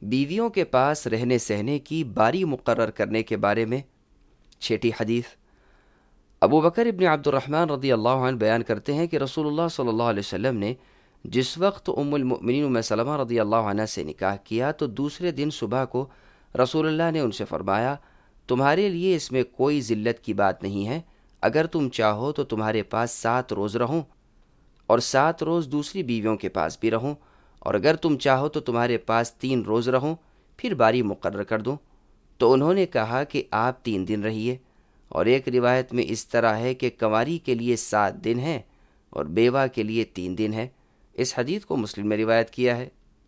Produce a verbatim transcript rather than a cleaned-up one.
बीवियों के पास रहने सहने की बारी मुकर्रर करने के बारे में। छठी हदीस, अबू बकर इब्न अब्दुर्रहमान रज़ी अल्लाह अन्हु बयान करते हैं कि रसूलुल्लाह सल्लल्लाहु अलैहि वसल्लम ने जिस वक्त उम्मुल मुमिनीन उम्मे सलमा रज़ी अल्लाह अन्हा से निकाह किया तो दूसरे दिन सुबह को रसूलुल्लाह ने उनसे फरमाया, तुम्हारे लिए इसमें कोई ज़िल्लत की बात नहीं है। अगर तुम चाहो तो तुम्हारे पास सात रोज़ रहूं और सात रोज़ दूसरी बीवियों के पास भी रहूं, और अगर तुम चाहो तो तुम्हारे पास तीन रोज़ रहूं, फिर बारी मुकर्रर कर दूं। तो उन्होंने कहा कि आप तीन दिन रहिए। और एक रिवायत में इस तरह है कि कंवारी के लिए सात दिन हैं और बेवा के लिए तीन दिन है। इस हदीस को मुस्लिम में रिवायत किया है।